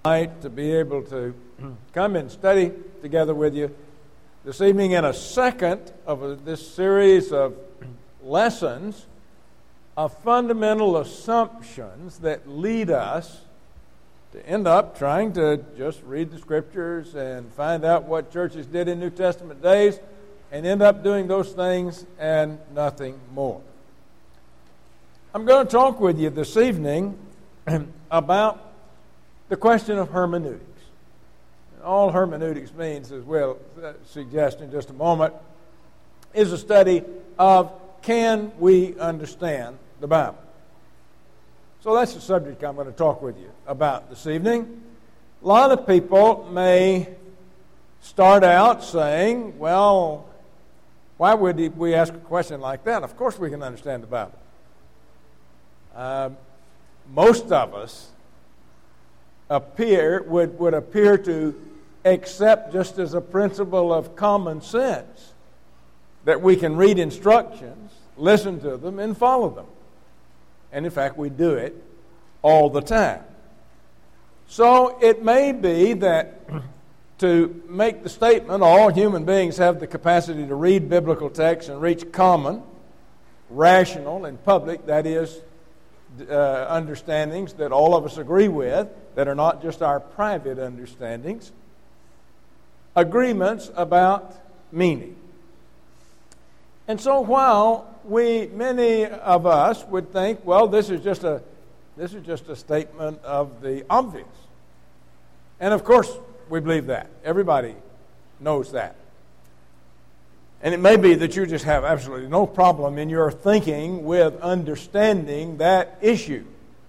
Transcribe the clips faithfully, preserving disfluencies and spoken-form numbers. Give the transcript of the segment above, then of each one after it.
Tonight to be able to come and study together with you this evening in a second of this series of lessons of fundamental assumptions that lead us to end up trying to just read the Scriptures and find out what churches did in New Testament days and end up doing those things and nothing more. I'm going to talk with you this evening about the question of hermeneutics. And all hermeneutics means, as we'll suggest in just a moment, is a study of can we understand the Bible. So that's the subject I'm going to talk with you about this evening. A lot of people may start out saying, well, why would we ask a question like that? Of course we can understand the Bible. Uh, most of us appear would, would appear to accept just as a principle of common sense that we can read instructions, listen to them, and follow them. And in fact, we do it all the time. So it may be that to make the statement, all human beings have the capacity to read biblical texts and reach common, rational, and public, that is, uh, understandings that all of us agree with, that are not just our private understandings, agreements about meaning. And so while we, many of us would think, well, this is just a this is just a statement of the obvious. And of course, we believe that. Everybody knows that. And it may be that you just have absolutely no problem in your thinking with understanding that issue.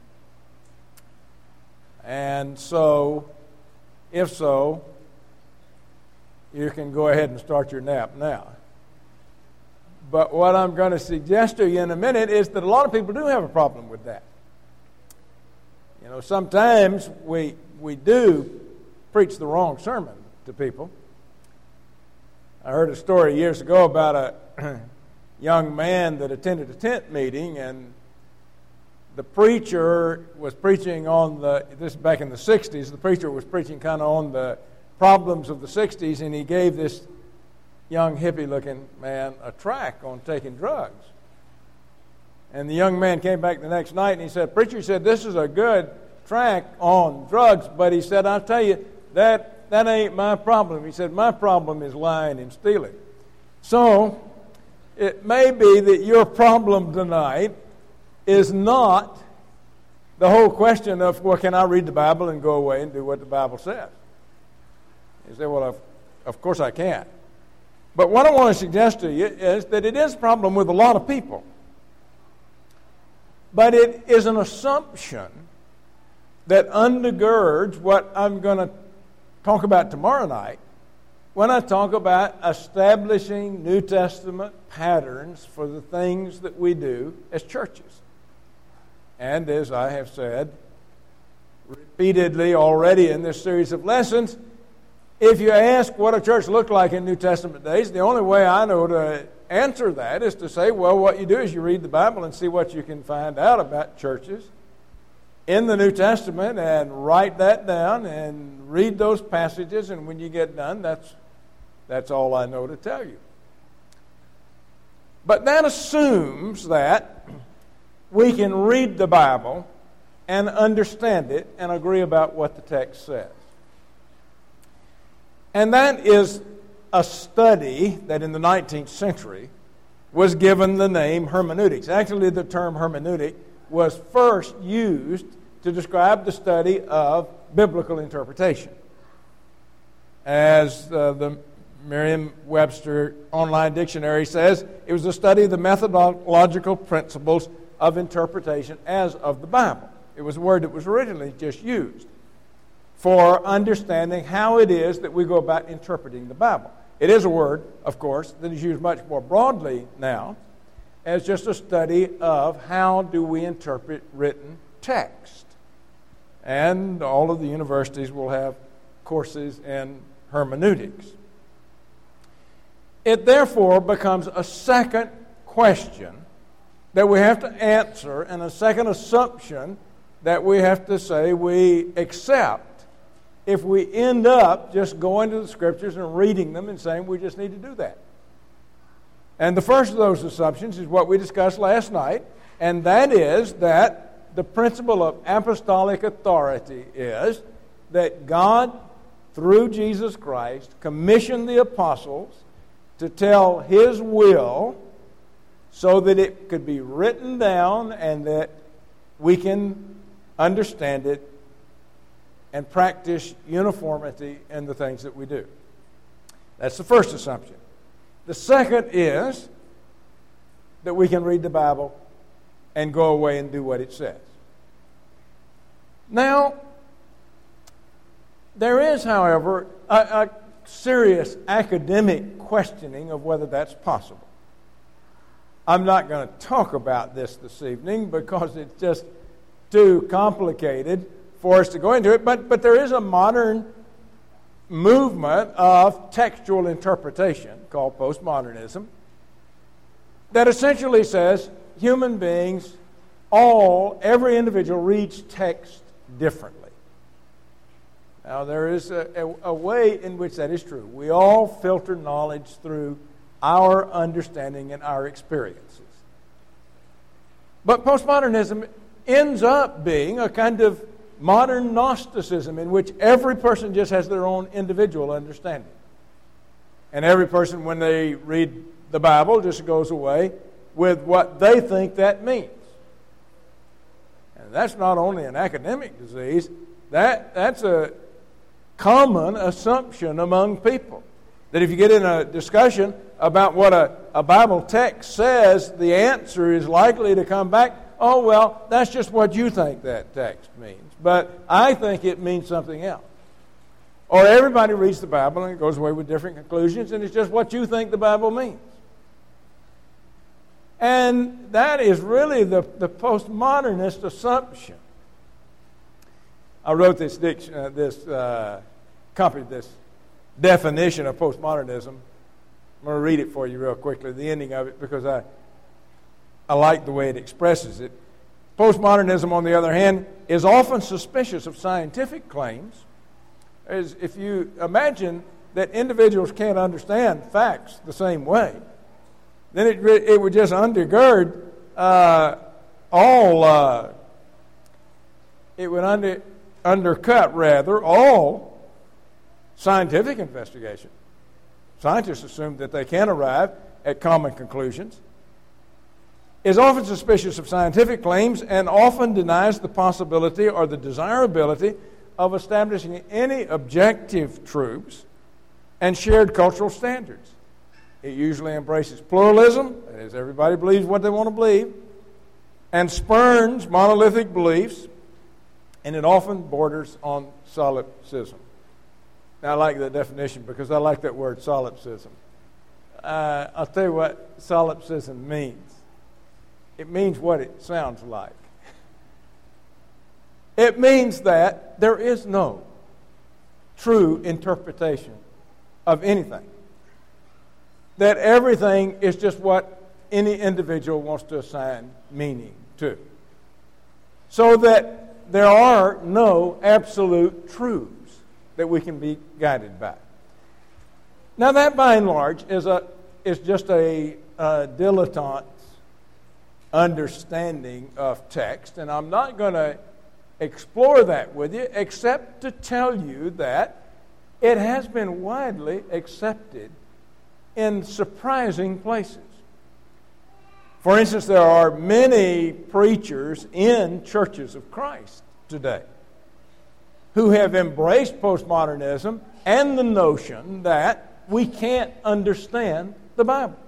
And so, if so, you can go ahead and start your nap now. But what I'm going to suggest to you in a minute is that a lot of people do have a problem with that. You know, sometimes we we do preach the wrong sermon to people. I heard a story years ago about a young man that attended a tent meeting, and the preacher was preaching on the, this is back in the sixties, the preacher was preaching kind of on the problems of the sixties, and he gave this young hippie-looking man a tract on taking drugs. And the young man came back the next night and he said, preacher, he said, this is a good tract on drugs, but he said, I'll tell you, that that ain't my problem. He said, my problem is lying and stealing. So, it may be that your problem tonight is not the whole question of, well, can I read the Bible and go away and do what the Bible says? You say, well, of, of course I can't. But what I want to suggest to you is that it is a problem with a lot of people. But it is an assumption that undergirds what I'm going to talk about tomorrow night when I talk about establishing New Testament patterns for the things that we do as churches. And as I have said repeatedly already in this series of lessons, if you ask what a church looked like in New Testament days, the only way I know to answer that is to say, well, what you do is you read the Bible and see what you can find out about churches in the New Testament and write that down and read those passages, and when you get done, that's, that's all I know to tell you. But that assumes that we can read the Bible and understand it and agree about what the text says. And that is a study that in the nineteenth century was given the name hermeneutics. Actually, the term hermeneutic was first used to describe the study of biblical interpretation. As uh, the Merriam-Webster Online Dictionary says, it was a study of the methodological principles of interpretation as of the Bible. It was a word that was originally just used for understanding how it is that we go about interpreting the Bible. It is a word, of course, that is used much more broadly now as just a study of how do we interpret written text. And all of the universities will have courses in hermeneutics. It therefore becomes a second question that we have to answer and a second assumption that we have to say we accept if we end up just going to the Scriptures and reading them and saying we just need to do that. And the first of those assumptions is what we discussed last night, and that is that the principle of apostolic authority is that God, through Jesus Christ, commissioned the apostles to tell His will so that it could be written down and that we can understand it and practice uniformity in the things that we do. That's the first assumption. The second is that we can read the Bible and go away and do what it says. Now, there is, however, a, a serious academic questioning of whether that's possible. I'm not going to talk about this this evening because it's just too complicated for us to go into it, but, but there is a modern movement of textual interpretation called postmodernism that essentially says human beings, all, every individual reads text differently. Now, there is a, a, a way in which that is true. We all filter knowledge through our understanding and our experiences. But postmodernism ends up being a kind of modern Gnosticism in which every person just has their own individual understanding. And every person, when they read the Bible, just goes away with what they think that means. And that's not only an academic disease, that, that's a common assumption among people. That if you get in a discussion about what a, a Bible text says, the answer is likely to come back, oh, well, that's just what you think that text means. But I think it means something else. Or everybody reads the Bible and it goes away with different conclusions, and it's just what you think the Bible means. And that is really the, the postmodernist assumption. I wrote this, uh, this uh, copied this definition of postmodernism. I'm going to read it for you real quickly, the ending of it, because I, I like the way it expresses it. Postmodernism, on the other hand, is often suspicious of scientific claims. As if you imagine that individuals can't understand facts the same way, then it, it would just undergird uh, all, uh, it would under, undercut, rather, all scientific investigation. Scientists assume that they can arrive at common conclusions. Is often suspicious of scientific claims and often denies the possibility or the desirability of establishing any objective truths and shared cultural standards. It usually embraces pluralism, that is, everybody believes what they want to believe, and spurns monolithic beliefs, and it often borders on solipsism. Now, I like that definition because I like that word, solipsism. Uh, I'll tell you what solipsism means. It means what it sounds like. It means that there is no true interpretation of anything. That everything is just what any individual wants to assign meaning to. So that there are no absolute truths that we can be guided by. Now that, by and large, is a is just a, a dilettante understanding of text, and I'm not going to explore that with you except to tell you that it has been widely accepted in surprising places. For instance, there are many preachers in churches of Christ today who have embraced postmodernism and the notion that we can't understand the Bible.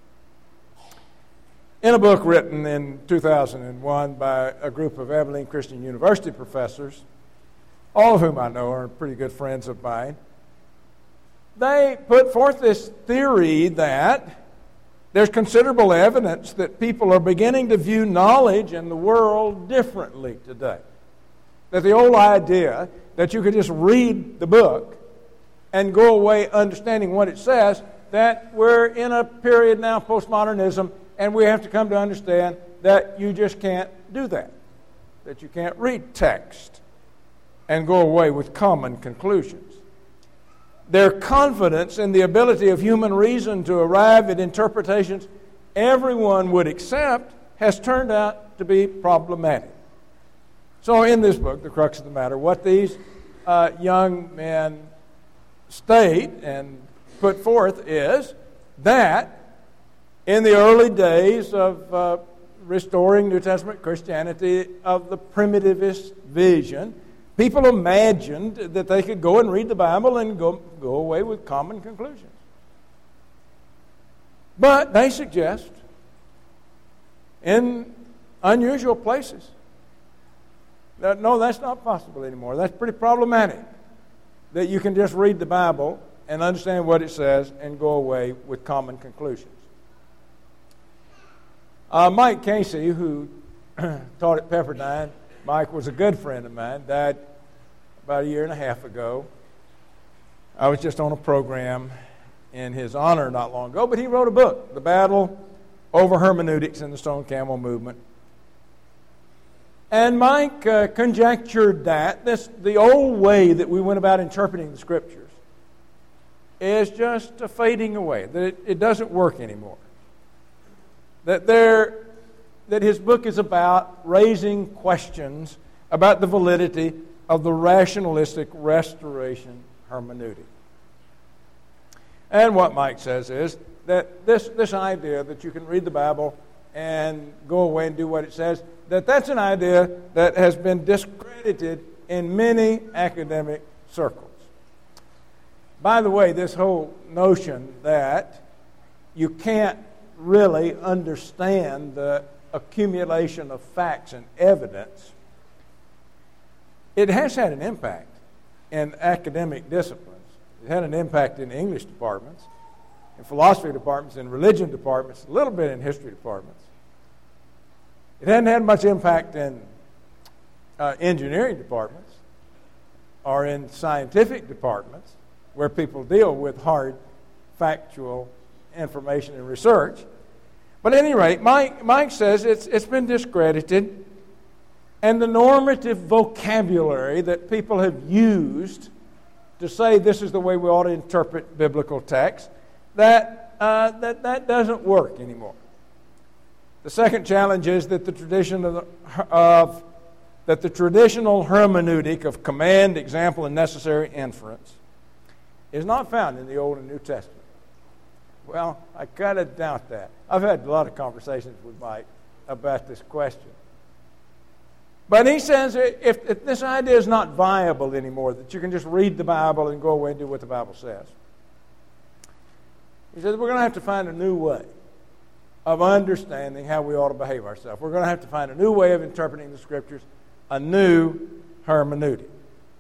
In a book written in two thousand one by a group of Abilene Christian University professors, all of whom I know are pretty good friends of mine, they put forth this theory that there's considerable evidence that people are beginning to view knowledge and the world differently today. That the old idea that you could just read the book and go away understanding what it says, that we're in a period now, postmodernism, and we have to come to understand that you just can't do that, that you can't read text and go away with common conclusions. Their confidence in the ability of human reason to arrive at interpretations everyone would accept has turned out to be problematic. So in this book, The Crux of the Matter, what these uh, young men state and put forth is that in the early days of uh, restoring New Testament Christianity, of the primitivist vision, people imagined that they could go and read the Bible and go, go away with common conclusions. But they suggest, in unusual places, that no, that's not possible anymore. That's pretty problematic, that you can just read the Bible and understand what it says and go away with common conclusions. Uh, Mike Casey, who taught at Pepperdine, Mike was a good friend of mine, died about a year and a half ago. I was just on a program in his honor not long ago, but he wrote a book, The Battle Over Hermeneutics in the Stone Camel Movement. And Mike uh, conjectured that this, the old way that we went about interpreting the Scriptures is just uh, fading away, that it, it doesn't work anymore. That there, that his book is about raising questions about the validity of the rationalistic restoration hermeneutic. And what Mike says is that this, this idea that you can read the Bible and go away and do what it says, that that's an idea that has been discredited in many academic circles. By the way, this whole notion that you can't really understand the accumulation of facts and evidence, it has had an impact in academic disciplines. It had an impact in English departments, in philosophy departments, in religion departments, a little bit in history departments. It hadn't had much impact in uh, engineering departments or in scientific departments where people deal with hard, factual information and research. But at any rate, Mike, Mike says it's, it's been discredited, and the normative vocabulary that people have used to say this is the way we ought to interpret biblical text, that, uh, that, that doesn't work anymore. The second challenge is that the tradition of, the, of that the traditional hermeneutic of command, example, and necessary inference is not found in the Old and New Testament. Well, I kind of doubt that. I've had a lot of conversations with Mike about this question. But he says if, if this idea is not viable anymore, that you can just read the Bible and go away and do what the Bible says, he says we're going to have to find a new way of understanding how we ought to behave ourselves. We're going to have to find a new way of interpreting the Scriptures, a new hermeneutic.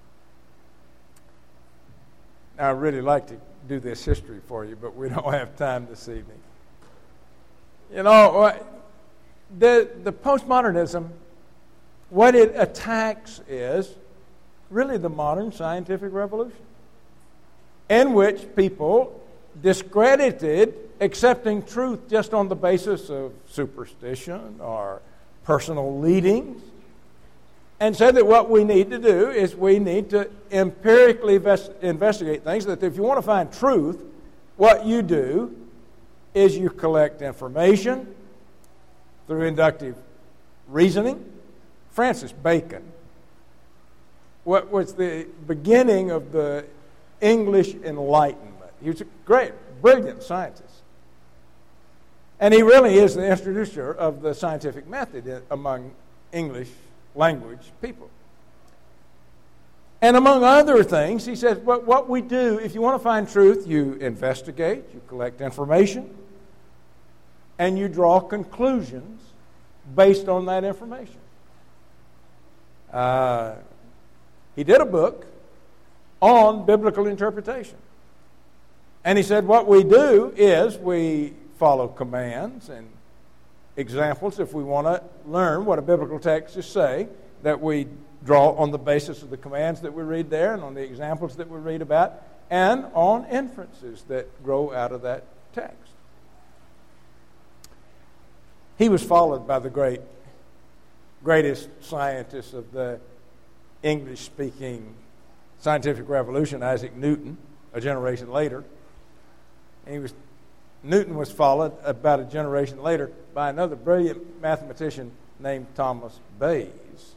Now, I'd really like to do this history for you, but we don't have time this evening. You know, the, the postmodernism, what it attacks is really the modern scientific revolution, in which people discredited accepting truth just on the basis of superstition or personal leadings, and said that what we need to do is we need to empirically invest, investigate things, that if you want to find truth, what you do is you collect information through inductive reasoning. Francis Bacon, what was the beginning of the English Enlightenment. He was a great, brilliant scientist. And he really is the introducer of the scientific method among English language people. And among other things, he says, well, what we do, if you want to find truth, you investigate, you collect information, and you draw conclusions based on that information. Uh, he did a book on biblical interpretation. And he said what we do is we follow commands and examples if we want to learn what a biblical text is saying, that we draw on the basis of the commands that we read there and on the examples that we read about and on inferences that grow out of that text. He was followed by the great, greatest scientists of the English-speaking scientific revolution, Isaac Newton, a generation later. And he was, Newton was followed about a generation later by another brilliant mathematician named Thomas Bayes.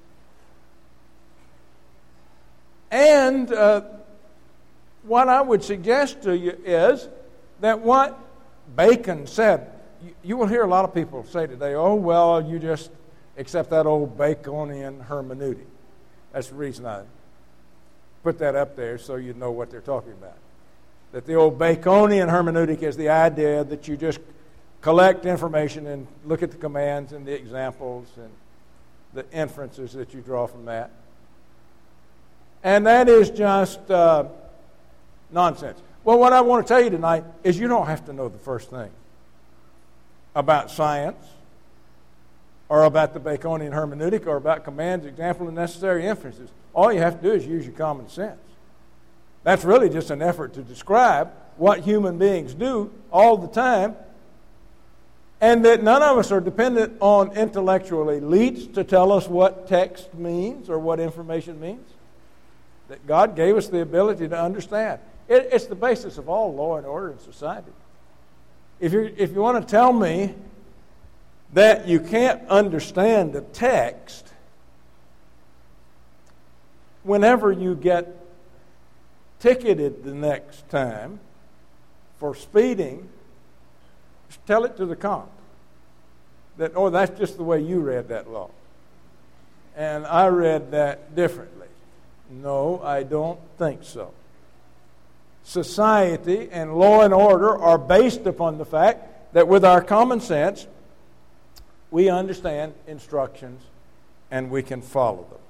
And uh, what I would suggest to you is that what Bacon said, you, you will hear a lot of people say today, oh, well, you just accept that old Baconian hermeneutic. That's the reason I put that up there, so you know what they're talking about. That the old Baconian hermeneutic is the idea that you just collect information and look at the commands and the examples and the inferences that you draw from that. And that is just uh, nonsense. Well, what I want to tell you tonight is you don't have to know the first thing about science or about the Baconian hermeneutic or about commands, examples, and necessary inferences. All you have to do is use your common sense. That's really just an effort to describe what human beings do all the time, and that none of us are dependent on intellectual elites to tell us what text means or what information means. That God gave us the ability to understand. It, it's the basis of all law and order in society. If you if you want to tell me that you can't understand the text, whenever you get ticketed the next time for speeding, just tell it to the cop that, oh, that's just the way you read that law. And I read that differently. No, I don't think so. Society and law and order are based upon the fact that with our common sense, we understand instructions and we can follow them.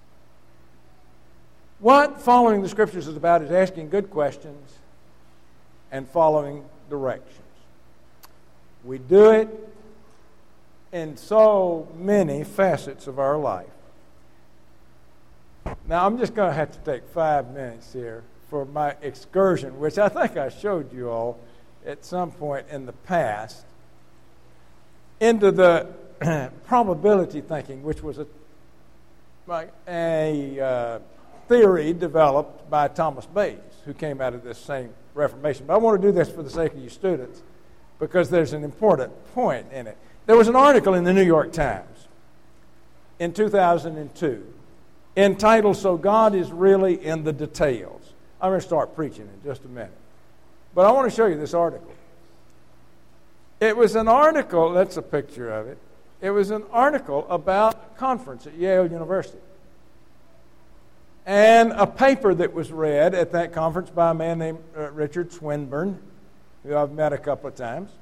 What following the Scriptures is about is asking good questions and following directions. We do it in so many facets of our life. Now, I'm just going to have to take five minutes here for my excursion, which I think I showed you all at some point in the past, into the probability thinking, which was a, a uh, theory developed by Thomas Bayes, who came out of this same Reformation. But I want to do this for the sake of you students because there's an important point in it. There was an article in the New York Times in two thousand two entitled, "So God is Really in the Details." I'm going to start preaching in just a minute. But I want to show you this article. It was an article, that's a picture of it. It was an article about a conference at Yale University. And a paper that was read at that conference by a man named uh, Richard Swinburne, who I've met a couple of times.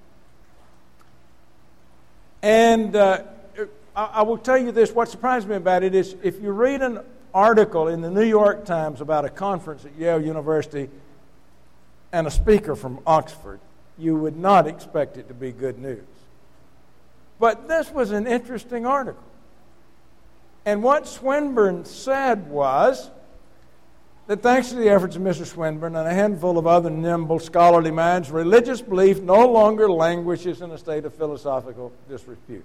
And uh, I, I will tell you this, what surprised me about it is if you read an article in the New York Times about a conference at Yale University and a speaker from Oxford, you would not expect it to be good news. But this was an interesting article. And what Swinburne said was that thanks to the efforts of Mister Swinburne and a handful of other nimble scholarly minds, religious belief no longer languishes in a state of philosophical disrepute.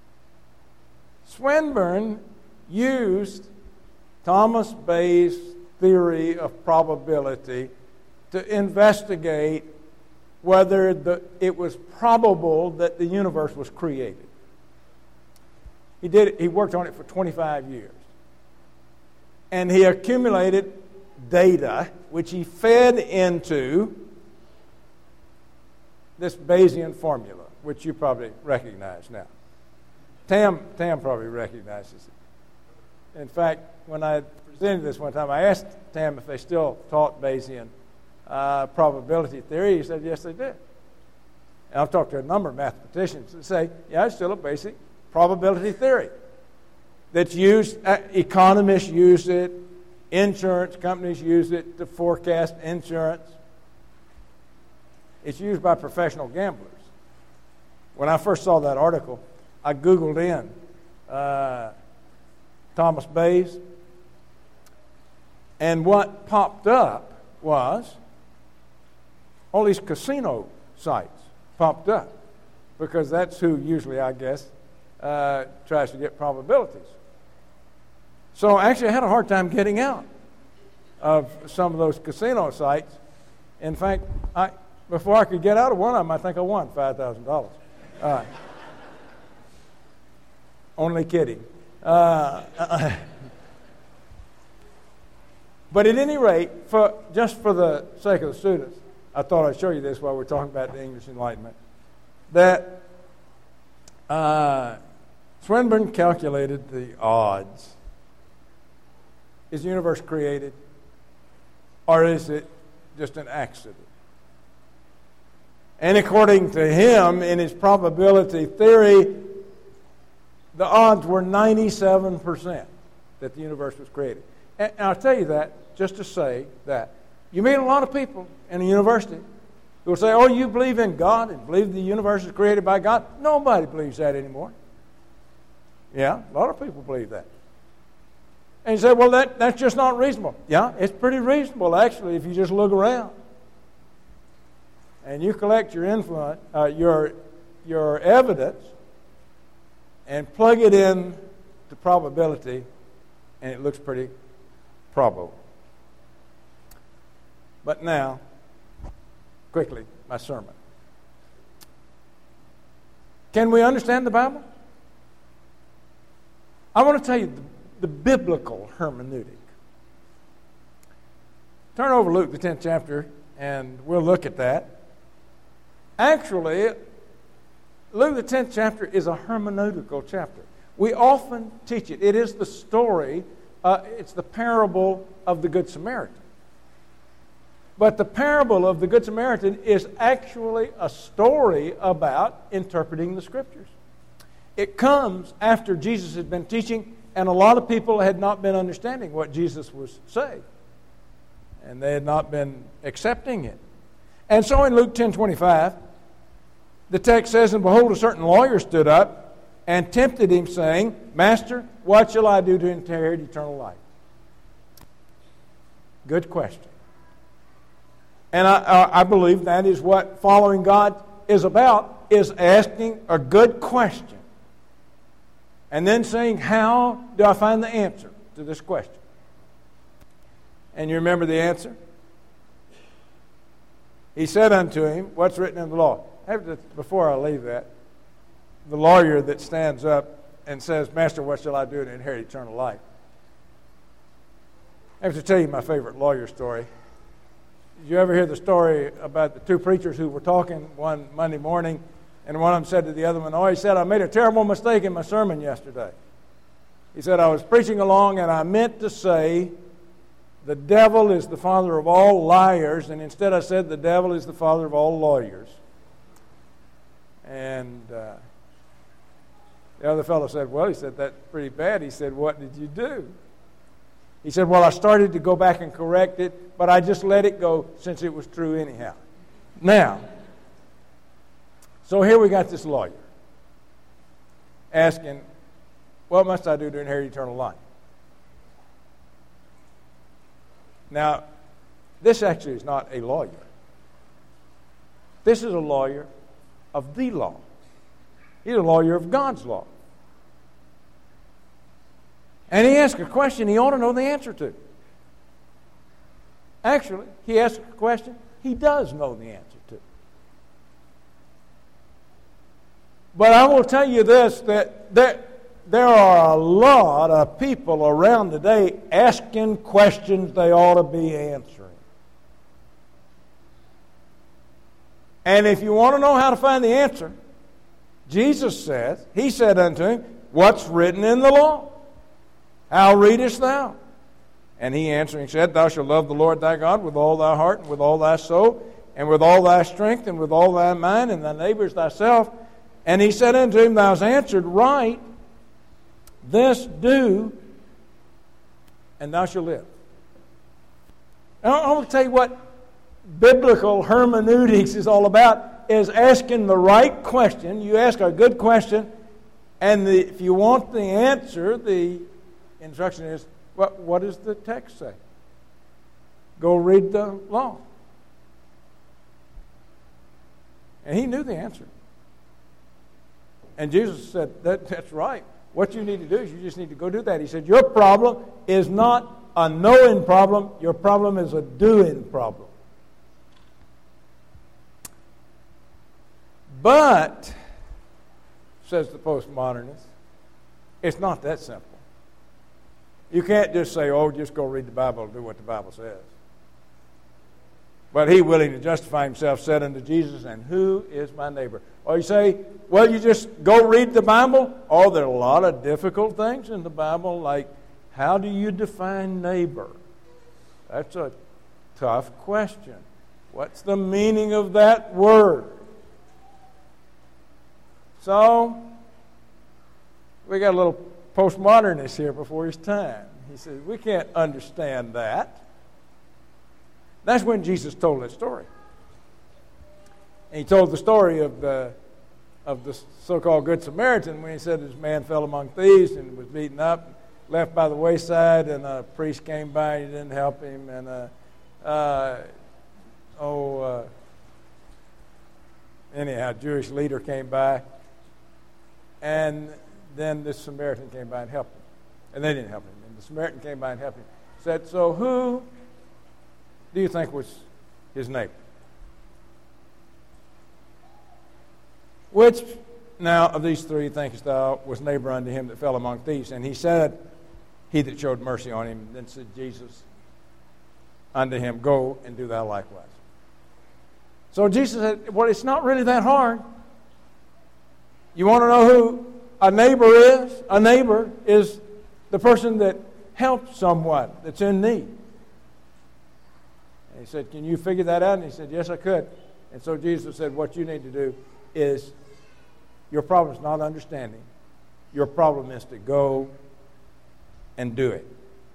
Swinburne used Thomas Bayes' theory of probability to investigate whether the, it was probable that the universe was created. He did. He worked on it for twenty-five years. And he accumulated data, which he fed into this Bayesian formula, which you probably recognize now. Tam, Tam probably recognizes it. In fact, when I presented this one time, I asked Tam if they still taught Bayesian uh, probability theory. He said, yes, they did. And I've talked to a number of mathematicians that say, yeah, it's still a basic probability theory that's used. Uh, economists use it. Insurance companies use it to forecast insurance. It's used by professional gamblers. When I first saw that article, I Googled in uh, Thomas Bayes, and what popped up was all these casino sites popped up because that's who usually, I guess, uh, tries to get probabilities. So actually I had a hard time getting out of some of those casino sites. In fact, I, before I could get out of one of them, I think I won five thousand dollars. Uh, only kidding. Uh, but at any rate, for just for the sake of the students, I thought I'd show you this while we're talking about the English Enlightenment, that uh, Swinburne calculated the odds. Is the universe created, or is it just an accident? And according to him, in his probability theory, the odds were ninety-seven percent that the universe was created. And I'll tell you that just to say that you meet a lot of people in a university who will say, oh, you believe in God and believe the universe is created by God? Nobody believes that anymore. Yeah, a lot of people believe that. And you say, well, that, that's just not reasonable. Yeah, it's pretty reasonable, actually, if you just look around. And you collect your influence, uh, your, your evidence, and plug it in to probability, and it looks pretty probable. But now, quickly, my sermon. Can we understand the Bible? I want to tell you the The biblical hermeneutic. Turn over Luke, the tenth chapter, and we'll look at that. Actually, Luke, the tenth chapter is a hermeneutical chapter. We often teach it. It is the story, uh, it's the parable of the Good Samaritan. But the parable of the Good Samaritan is actually a story about interpreting the Scriptures. It comes after Jesus has been teaching, and a lot of people had not been understanding what Jesus was saying. And they had not been accepting it. And so in Luke ten twenty-five, the text says, and behold, a certain lawyer stood up and tempted him, saying, Master, what shall I do to inherit eternal life? Good question. And I, I believe that is what following God is about, is asking a good question. And then saying, how do I find the answer to this question? And you remember the answer? He said unto him, what's written in the law? Before I leave that, the lawyer that stands up and says, Master, what shall I do to inherit eternal life? I have to tell you my favorite lawyer story. Did you ever hear the story about the two preachers who were talking one Monday morning? And one of them said to the other one, oh, he said, I made a terrible mistake in my sermon yesterday. He said, I was preaching along and I meant to say, the devil is the father of all liars, and instead I said, the devil is the father of all lawyers. And uh, the other fellow said, well, he said, that's pretty bad. He said, what did you do? He said, well, I started to go back and correct it, but I just let it go since it was true anyhow. Now, so here we got this lawyer asking, what must I do to inherit eternal life? Now, this actually is not a lawyer. This is a lawyer of the law. He's a lawyer of God's law. And he asked a question he ought to know the answer to. Actually, he asked a question he does know the answer to. But I will tell you this, that there, there are a lot of people around today asking questions they ought to be answering. And if you want to know how to find the answer, Jesus says, he said unto him, what's written in the law? How readest thou? And he answering said, thou shalt love the Lord thy God with all thy heart and with all thy soul and with all thy strength and with all thy mind, and thy neighbor as thyself. And he said unto him, thou hast answered right, this do, and thou shalt live. Now, I want to tell you what biblical hermeneutics is all about, is asking the right question. You ask a good question, and the, if you want the answer, the instruction is, what, what does the text say? Go read the law. And he knew the answer. And Jesus said, that, that's right. what you need to do is you just need to go do that. He said, your problem is not a knowing problem. Your problem is a doing problem. But, says the postmodernist, it's not that simple. You can't just say, oh, just go read the Bible and do what the Bible says. But he, willing to justify himself, said unto Jesus, and who is my neighbor? Or you say, well, you just go read the Bible? Oh, there are a lot of difficult things in the Bible, like how do you define neighbor? That's a tough question. What's the meaning of that word? So, we got a little postmodernist here before his time. He says, we can't understand that. That's when Jesus told that story. And he told the story of the of the so-called Good Samaritan when he said this man fell among thieves and was beaten up, left by the wayside, and a priest came by and he didn't help him. And, uh, uh, oh, uh, anyhow, a Jewish leader came by, and then this Samaritan came by and helped him. And they didn't help him. And the Samaritan came by and helped him. Said, so who do you think was his neighbor? Which, now, of these three thinkest thou was neighbor unto him that fell among thieves? And he said, he that showed mercy on him. Then said Jesus unto him, go and do thou likewise. So Jesus said, well, it's not really that hard. You want to know who a neighbor is? A neighbor is the person that helps someone that's in need. And he said, can you figure that out? And he said, yes, I could. And so Jesus said, what you need to do is, your problem is not understanding. Your problem is to go and do it.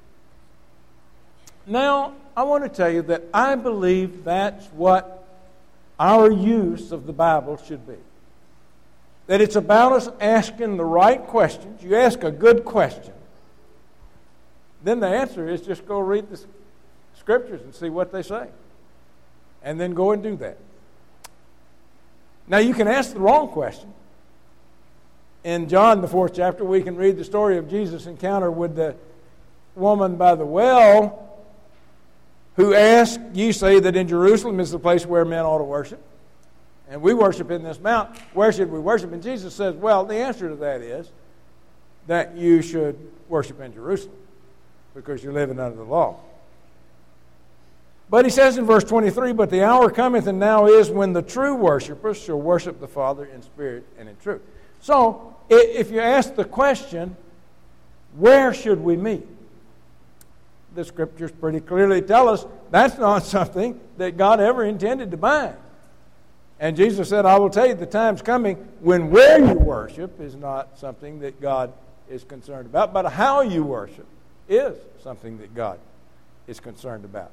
Now, I want to tell you that I believe that's what our use of the Bible should be. That it's about us asking the right questions. You ask a good question. Then the answer is just go read the Scriptures and see what they say. And then go and do that. Now, you can ask the wrong question. In John, the fourth chapter, we can read the story of Jesus' encounter with the woman by the well who asked, you say that in Jerusalem is the place where men ought to worship, and we worship in this mount. Where should we worship? And Jesus says, well, the answer to that is that you should worship in Jerusalem because you're living under the law. But he says in verse twenty-three, but the hour cometh and now is when the true worshipers shall worship the Father in spirit and in truth. So, if you ask the question, where should we meet? The Scriptures pretty clearly tell us that's not something that God ever intended to bind. And Jesus said, I will tell you the time's coming when where you worship is not something that God is concerned about, but how you worship is something that God is concerned about.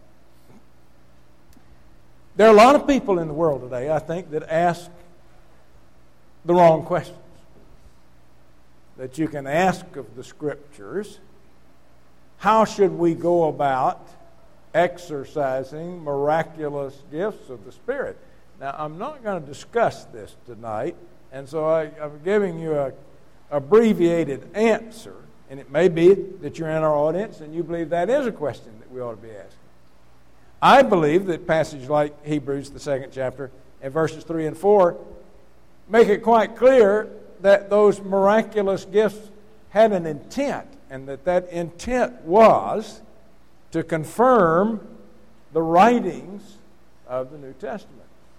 There are a lot of people in the world today, I think, that ask the wrong questions. That you can ask of the Scriptures, how should we go about exercising miraculous gifts of the Spirit? Now, I'm not going to discuss this tonight, and so I, I'm giving you an abbreviated answer, and it may be that you're in our audience and you believe that is a question that we ought to be asking. I believe that passages like Hebrews, the second chapter, and verses three and four make it quite clear that those miraculous gifts had an intent, and that that intent was to confirm the writings of the New Testament.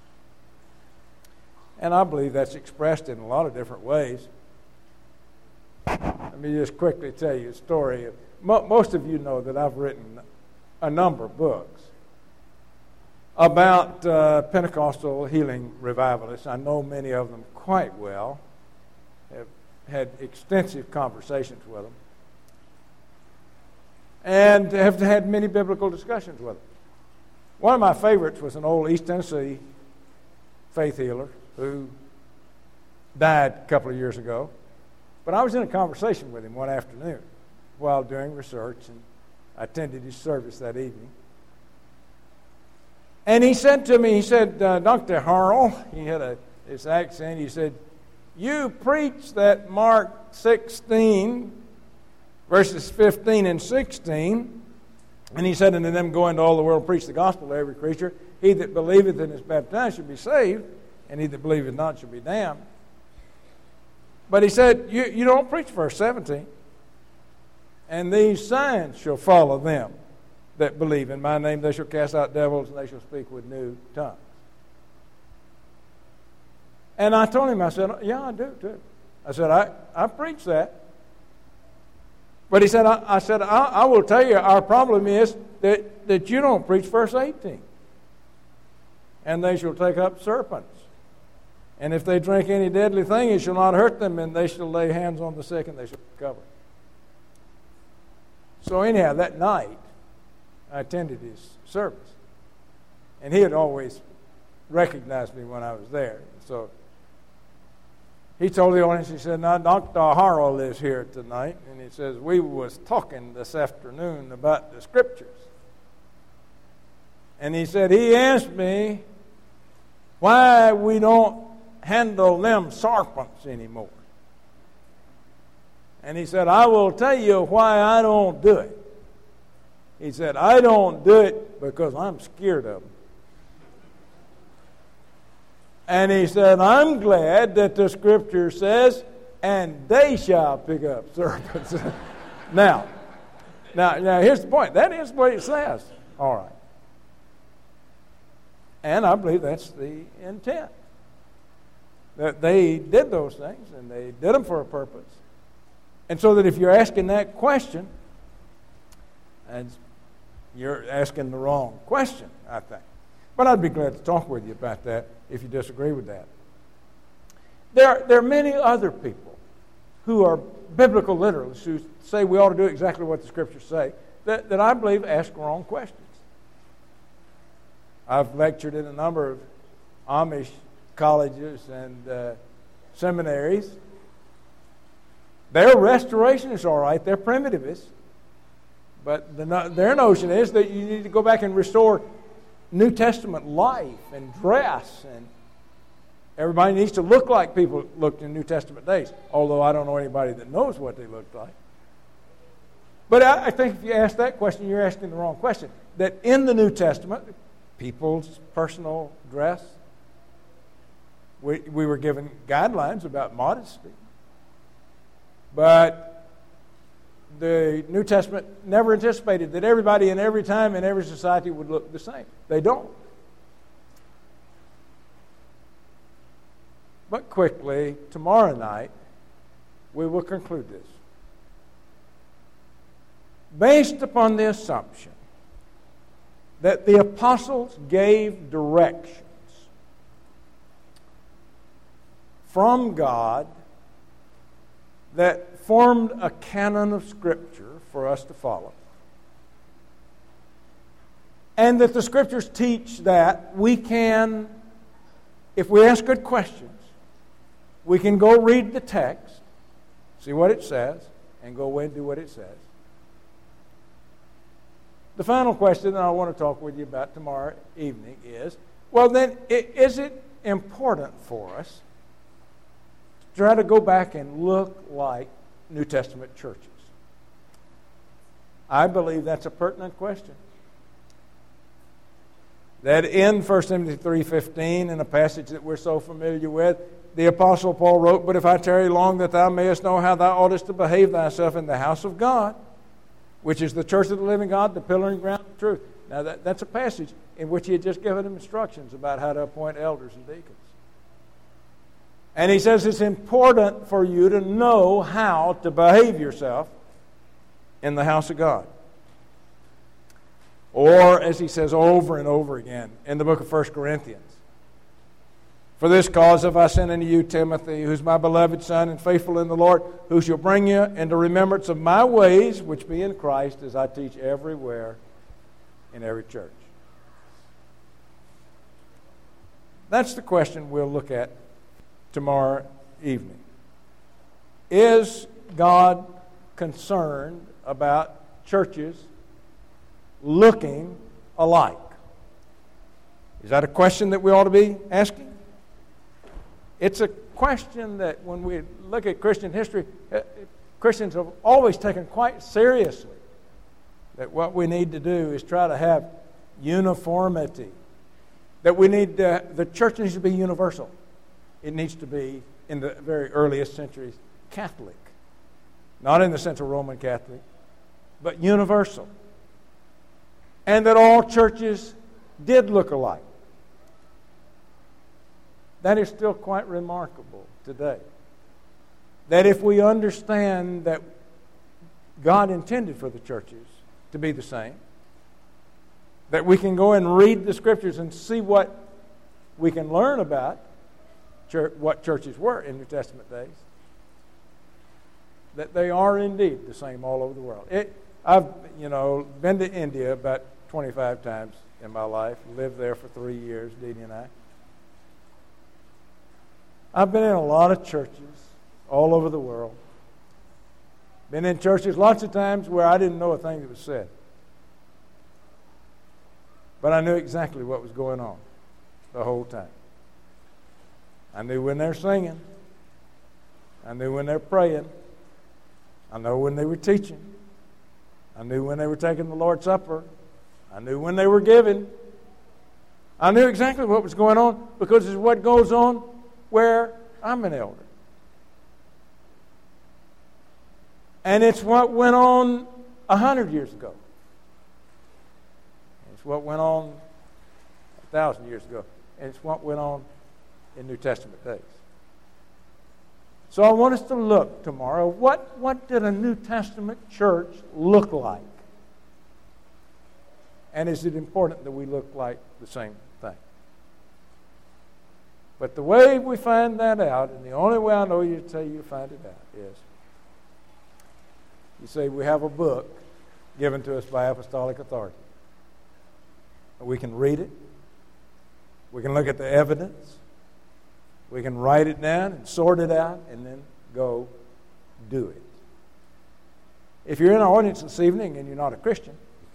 And I believe that's expressed in a lot of different ways. Let me just quickly tell you a story. Most of you know that I've written a number of books about uh, Pentecostal healing revivalists. I know many of them quite well. Have had extensive conversations with them. And have had many biblical discussions with them. One of my favorites was an old East Tennessee faith healer who died a couple of years ago. But I was in a conversation with him one afternoon while doing research, and I attended his service that evening. And he said to me, he said, uh, Doctor Harrell, he had a, this accent, he said, you preach that Mark sixteen, verses fifteen and sixteen, and he said unto them, go into all the world and preach the gospel to every creature. He that believeth and is baptized shall be saved, and he that believeth not shall be damned. But he said, you, you don't preach verse seventeen. And these signs shall follow them that believe. In my name they shall cast out devils, and they shall speak with new tongues. And I told him, I said, yeah, I do too. I said, I, I preach that. But he said, I, I said, I, I will tell you, our problem is that, that you don't preach verse eighteen. And they shall take up serpents. And if they drink any deadly thing, it shall not hurt them, and they shall lay hands on the sick, and they shall recover. So anyhow, that night, I attended his service. And he had always recognized me when I was there. So he told the audience, he said, now, Doctor Harrell is here tonight. And he says, we was talking this afternoon about the Scriptures. And he said, he asked me why we don't handle them serpents anymore. And he said, I will tell you why I don't do it. He said, I don't do it because I'm scared of them. And he said, I'm glad that the Scripture says, and they shall pick up serpents. now, now, now, here's the point. That is what it says. All right. And I believe that's the intent. That they did those things, and they did them for a purpose. And so that if you're asking that question, and you're asking the wrong question, I think. But I'd be glad to talk with you about that if you disagree with that. There, there are many other people who are biblical literalists who say we ought to do exactly what the Scriptures say, that, that I believe ask wrong questions. I've lectured in a number of Amish colleges and uh, seminaries. They're restorationists, all right. They're primitivists. But the, their notion is that you need to go back and restore New Testament life and dress. And everybody needs to look like people looked in New Testament days, although I don't know anybody that knows what they looked like. But I, I think if you ask that question, you're asking the wrong question. That in the New Testament, people's personal dress, we, we were given guidelines about modesty. But the New Testament never anticipated that everybody in every time in every society would look the same. They don't. But quickly, tomorrow night, we will conclude this. Based upon the assumption that the apostles gave directions from God that formed a canon of Scripture for us to follow. And that the Scriptures teach that we can, if we ask good questions, we can go read the text, see what it says, and go away and do what it says. The final question that I want to talk with you about tomorrow evening is, well then, is it important for us to try to go back and look like New Testament churches? I believe that's a pertinent question. That in First Timothy three fifteen, in a passage that we're so familiar with, the Apostle Paul wrote, but if I tarry long, that thou mayest know how thou oughtest to behave thyself in the house of God, which is the church of the living God, the pillar and ground of truth. Now, that, that's a passage in which he had just given them instructions about how to appoint elders and deacons. And he says it's important for you to know how to behave yourself in the house of God. Or, as he says over and over again in the book of First Corinthians, for this cause have I sent unto you Timothy, who's my beloved son and faithful in the Lord, who shall bring you into remembrance of my ways, which be in Christ, as I teach everywhere in every church. That's the question we'll look at tomorrow evening. Is God concerned about churches looking alike? Is that a question that we ought to be asking? It's a question that when we look at Christian history, uh, Christians have always taken quite seriously. That what we need to do is try to have uniformity. That we need to, the church needs to be universal. It needs to be, in the very earliest centuries, Catholic. Not in the sense of Roman Catholic, but universal. And that all churches did look alike. That is still quite remarkable today. That if we understand that God intended for the churches to be the same, that we can go and read the Scriptures and see what we can learn about church, what churches were in New Testament days, that they are indeed the same all over the world. It, I've, you know, been to India about twenty-five times in my life, lived there for three years, Dee Dee and I. I've been in a lot of churches all over the world. Been in churches lots of times where I didn't know a thing that was said. But I knew exactly what was going on the whole time. I knew when they're singing. I knew when they're praying. I knew when they were teaching. I knew when they were taking the Lord's Supper. I knew when they were giving. I knew exactly what was going on because it's what goes on where I'm an elder. And it's what went on a hundred years ago. It's what went on a thousand years ago. And it's what went on in New Testament days. So I want us to look tomorrow. What, what did a New Testament church look like? And is it important that we look like the same thing? But the way we find that out, and the only way I know you to tell you to find it out, is you say we have a book given to us by apostolic authority. We can read it. We can look at the evidence. We can write it down and sort it out and then go do it. If you're in our audience this evening and you're not a Christian,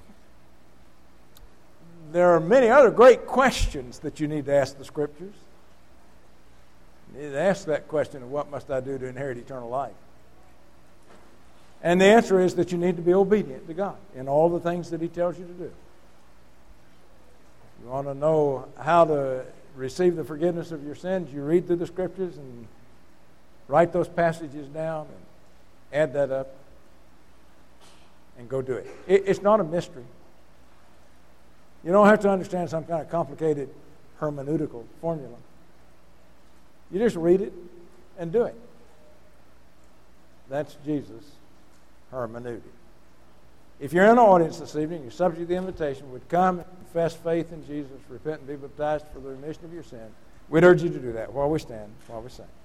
there are many other great questions that you need to ask the Scriptures. You need to ask that question of what must I do to inherit eternal life? And the answer is that you need to be obedient to God in all the things that He tells you to do. You want to know how to receive the forgiveness of your sins, you read through the Scriptures and write those passages down and add that up and go do it. it. It's not a mystery. You don't have to understand some kind of complicated hermeneutical formula. You just read it and do it. That's Jesus' hermeneutic. If you're in the audience this evening, you're subject to the invitation, would come and confess faith in Jesus, repent and be baptized for the remission of your sins, we'd urge you to do that while we stand, while we sing.